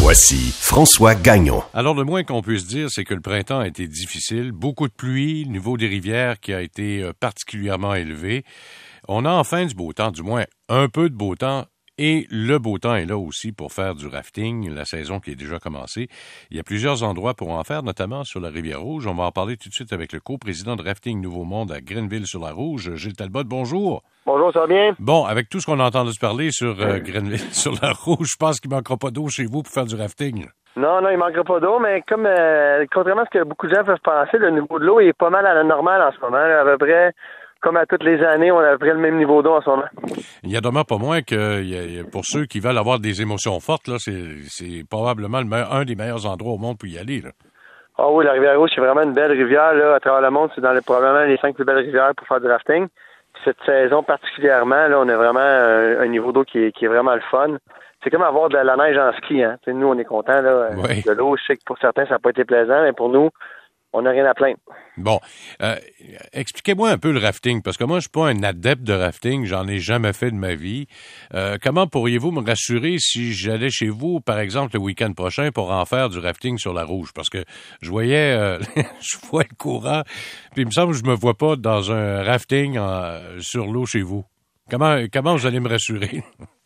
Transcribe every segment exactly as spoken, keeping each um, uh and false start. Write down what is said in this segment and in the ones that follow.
Voici François Gagnon. Alors, le moins qu'on puisse dire, c'est que le printemps a été difficile. Beaucoup de pluie, le niveau des rivières qui a été particulièrement élevé. On a enfin du beau temps, du moins un peu de beau temps. Et le beau temps est là aussi pour faire du rafting, la saison qui est déjà commencée. Il y a plusieurs endroits pour en faire, notamment sur la Rivière-Rouge. On va en parler tout de suite avec le co-président de Rafting Nouveau Monde à Grenville-sur-la-Rouge, Gilles Talbot. Bonjour. Bonjour, ça va bien? Bon, avec tout ce qu'on a entendu parler sur euh, Grenville-sur-la-Rouge, je pense qu'il ne manquera pas d'eau chez vous pour faire du rafting. Non, non, il ne manquera pas d'eau, mais comme, euh, contrairement à ce que beaucoup de gens peuvent penser, le niveau de l'eau est pas mal à la normale en ce moment. Là, à peu près, comme à toutes les années, on a à peu près le même niveau d'eau en ce moment. Il y a demeure pas moins que y a, y a, pour ceux qui veulent avoir des émotions fortes, là, c'est, c'est probablement le me- un des meilleurs endroits au monde pour y aller. Là. Ah oui, la Rivière-Rouge, c'est vraiment une belle rivière. Là, à travers le monde, c'est dans les, probablement les cinq plus belles rivières pour faire du rafting. Cette saison particulièrement, là, on a vraiment un, un niveau d'eau qui est, qui est vraiment le fun. C'est comme avoir de la neige en ski. Hein. T'sais, nous, on est contents là, oui. de l'eau. Je sais que pour certains, ça n'a pas été plaisant, mais pour nous, on n'a rien à plaindre. Bon, euh, expliquez-moi un peu le rafting, parce que moi, je suis pas un adepte de rafting, j'en ai jamais fait de ma vie. Euh, comment pourriez-vous me rassurer si j'allais chez vous, par exemple, le week-end prochain, pour en faire du rafting sur la Rouge? Parce que je voyais, euh, je vois le courant, puis il me semble que je me vois pas dans un rafting en, sur l'eau chez vous. Comment, comment vous allez me rassurer?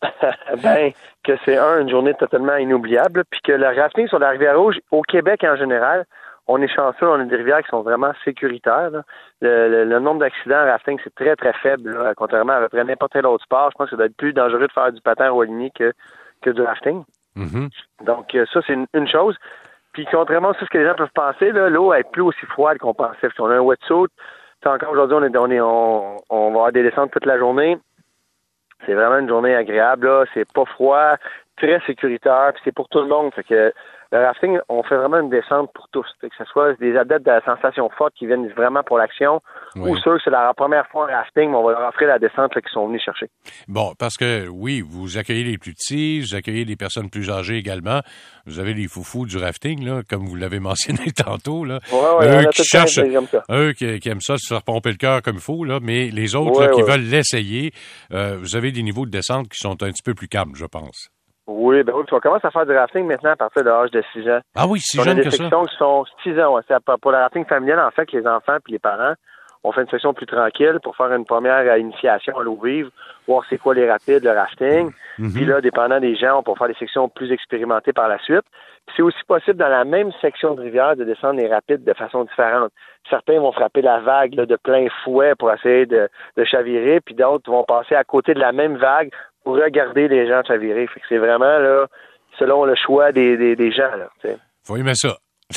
Ben, que c'est un, une journée totalement inoubliable, puis que le rafting sur la Rivière-Rouge, au Québec en général, on est chanceux, on a des rivières qui sont vraiment sécuritaires. Là. Le, le, le nombre d'accidents en rafting, c'est très, très faible, là, contrairement à peu près n'importe quel autre sport. Je pense que ça doit être plus dangereux de faire du patin roue lignée que, que du rafting. Mm-hmm. Donc, ça, c'est une, une chose. Puis, contrairement à ce que les gens peuvent penser, là, l'eau est plus aussi froide qu'on pensait. Parce qu'on a un wetsuit. Encore aujourd'hui, on, est, on, est, on, on va avoir des descentes toute la journée. C'est vraiment une journée agréable. Là. C'est pas froid, très sécuritaire, puis c'est pour tout le monde. Fait que le rafting, on fait vraiment une descente pour tous. Que ce soit des adeptes de la sensation forte qui viennent vraiment pour l'action, oui. Ou ceux que c'est la première fois en rafting, mais on va leur offrir la descente là, qu'ils sont venus chercher. Bon, parce que oui, vous accueillez les plus petits, vous accueillez des personnes plus âgées également. Vous avez les foufous du rafting, là, comme vous l'avez mentionné tantôt. Là. Ouais, ouais, eux qui cherchent, ça. eux qui, qui aiment ça, se faire pomper le cœur comme il faut, là, mais les autres ouais, là, qui ouais. veulent l'essayer, euh, vous avez des niveaux de descente qui sont un petit peu plus calmes, je pense. Oui, ben oui, puis on commence à faire du rafting maintenant à partir de l'âge de six ans. Ah oui, si on jeune a des que ça? sections qui sont six ans, ouais. C'est pour le rafting familial, en fait, que les enfants puis les parents, on fait une section plus tranquille pour faire une première initiation à l'eau vive, voir c'est quoi les rapides, le rafting. Mm-hmm. Puis là, dépendant des gens, on peut faire des sections plus expérimentées par la suite. Puis c'est aussi possible dans la même section de rivière de descendre les rapides de façon différente. Certains vont frapper la vague là, de plein fouet pour essayer de, de chavirer, puis d'autres vont passer à côté de la même vague pour regarder les gens chavirer. Fait que c'est vraiment là selon le choix des, des, des gens. Là, t'sais. Faut aimer ça.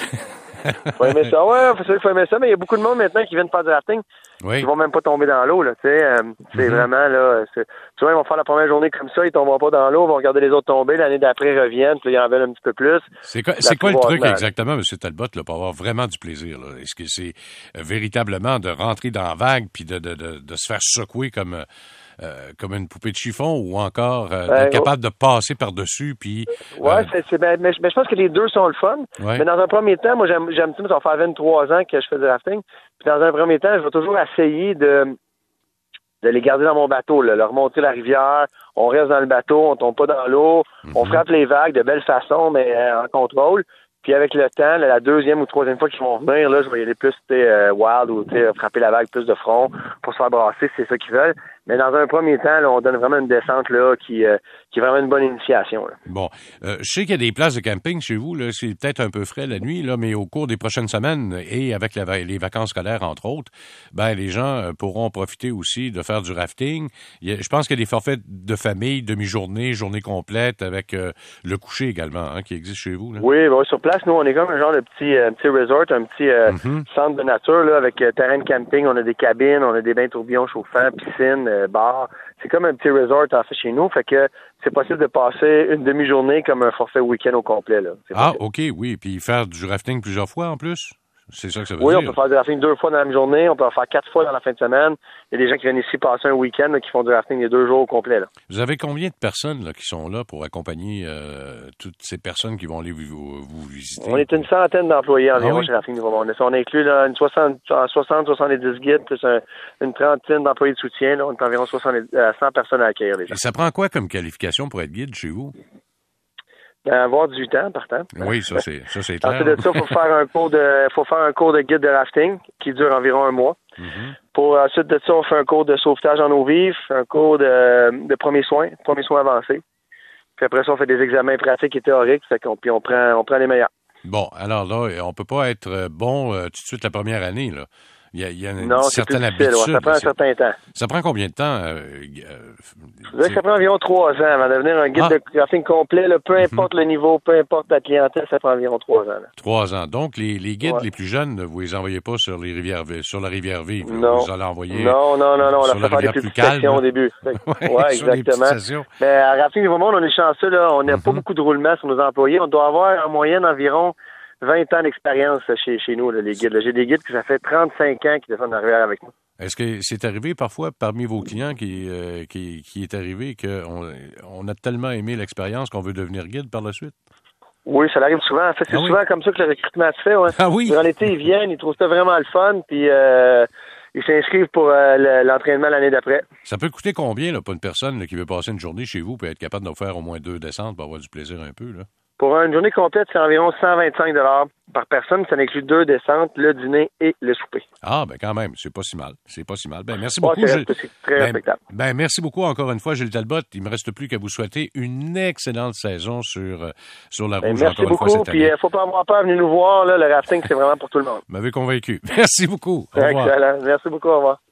Faut aimer ça, ouais, faut, faut aimer ça, mais il y a beaucoup de monde maintenant qui viennent faire du rafting. Oui. Ils vont même pas tomber dans l'eau, là, tu sais. Euh, c'est mm-hmm. vraiment, là, c'est, tu vois, ils vont faire la première journée comme ça, ils tomberont pas dans l'eau, ils vont regarder les autres tomber, l'année d'après, ils reviennent, puis là, ils en veulent un petit peu plus. C'est quoi, c'est quoi le truc exactement, M. Talbot, là, pour avoir vraiment du plaisir, là? Est-ce que c'est euh, véritablement de rentrer dans la vague puis de, de, de, de se faire secouer comme, euh, euh, comme une poupée de chiffon ou encore euh, d'être euh, capable de passer par-dessus puis... Ouais, euh... c'est, c'est, ben, mais, mais je pense que les deux sont le fun. Ouais. Mais dans un premier temps, moi, j'aime, j'aime, ça va faire vingt-trois ans que je fais du rafting. Puis dans un premier temps, je vais toujours essayer de, de les garder dans mon bateau, là, leur monter la rivière, on reste dans le bateau, on tombe pas dans l'eau, mm-hmm. on frappe les vagues de belle façon, mais euh, en contrôle. Puis avec le temps, là, la deuxième ou troisième fois qu'ils vont venir, là, je vais y aller plus euh, wild ou frapper la vague plus de front pour se faire brasser si c'est ça qu'ils veulent. Mais dans un premier temps, là, on donne vraiment une descente là qui, euh, qui est vraiment une bonne initiation. Là. Bon, euh, je sais qu'il y a des places de camping chez vous, là, c'est peut-être un peu frais la nuit, là, mais au cours des prochaines semaines et avec la, les vacances scolaires entre autres, ben les gens pourront profiter aussi de faire du rafting. Il y a, je pense qu'il y a des forfaits de famille, demi-journée, journée complète avec euh, le coucher également, hein, qui existe chez vous. Là. Oui, ben, sur place, nous on est comme un genre de petit, euh, petit resort, un petit euh, mm-hmm. centre de nature là, avec euh, terrain de camping. On a des cabines, on a des bains tourbillons chauffants, piscine. Bar. C'est comme un petit resort en fait chez nous, fait que c'est possible de passer une demi-journée comme un forfait week-end au complet. Là. C'est ah, possible. OK, oui. Puis faire du rafting plusieurs fois en plus? C'est ça que ça veut oui, dire? Oui, on peut faire du rafting deux fois dans la même journée, on peut en faire quatre fois dans la fin de semaine. Il y a des gens qui viennent ici passer un week-end là, qui font du rafting les deux jours au complet. Là. Vous avez combien de personnes là, qui sont là pour accompagner euh, toutes ces personnes qui vont aller vous, vous visiter? On est une centaine d'employés environ ah oui? chez Rafting Nouveau Monde. On inclut là, une soixante à soixante-dix guides, plus un, une trentaine d'employés de soutien. Là, on est environ soixante à cent personnes à accueillir. Les gens. Et ça prend quoi comme qualification pour être guide chez vous? Ben, avoir dix-huit ans, partant. Oui, ça, c'est, ça, c'est clair. Ensuite de ça, il faut faire un cours de, faut faire un cours de guide de rafting qui dure environ un mois. Mm-hmm. Pour, ensuite de ça, on fait un cours de sauvetage en eau vive, un cours de, de premiers soins, premiers soins avancés. Puis après ça, on fait des examens pratiques et théoriques, fait qu'on, puis on prend, on prend les meilleurs. Bon, alors là, on peut pas être bon euh, tout de suite la première année, là. Il y a, il y a une non, certaine habitude. Ouais, ça prend un certain temps. Ça prend combien de temps? Euh, euh, Je dirais que ça prend environ trois ans avant de devenir un guide ah. de rafting complet. Là, peu importe mm-hmm. le niveau, peu importe la clientèle, ça prend environ trois ans. Là. Trois ans. Donc, les, les guides ouais. les plus jeunes, vous les envoyez pas sur les rivières, sur la rivière Vive. Non. Vous allez envoyer non, non, non, non. On a fait faire des petites sections au début. Oui, ouais, exactement. Mais à Rafting Nouveau Monde, on est chanceux. Là. On n'a mm-hmm. pas beaucoup de roulement sur nos employés. On doit avoir en moyenne environ vingt ans d'expérience chez, chez nous, là, les guides. Là. J'ai des guides qui ça fait trente-cinq ans qui descendent en rivière avec nous. Est-ce que c'est arrivé parfois parmi vos clients qui, euh, qui, qui est arrivé qu'on on a tellement aimé l'expérience qu'on veut devenir guide par la suite? Oui, ça arrive souvent. En fait, c'est ah souvent oui? comme ça que le recrutement se fait. Ouais. Ah oui? Durant l'été, ils viennent, ils trouvent ça vraiment le fun, puis euh, ils s'inscrivent pour euh, l'entraînement l'année d'après. Ça peut coûter combien là, pour une personne là, qui veut passer une journée chez vous et être capable d'en faire au moins deux descentes pour avoir du plaisir un peu, là? Pour une journée complète, c'est environ cent vingt-cinq dollars par personne. Ça inclut deux descentes, le dîner et le souper. Ah, ben quand même, c'est pas si mal. C'est pas si mal. Ben merci beaucoup. Ouais, c'est, c'est très ben, respectable. Ben merci beaucoup encore une fois, Gilles Talbot. Il me reste plus qu'à vous souhaiter une excellente saison sur sur la Rouge. Ben, merci encore beaucoup. Une fois cette année. Puis euh, faut pas avoir peur, venez nous voir. Là, le rafting, c'est vraiment pour tout le monde. Vous m'avez convaincu. Merci beaucoup. Au revoir. Excellent. Merci beaucoup. Au revoir.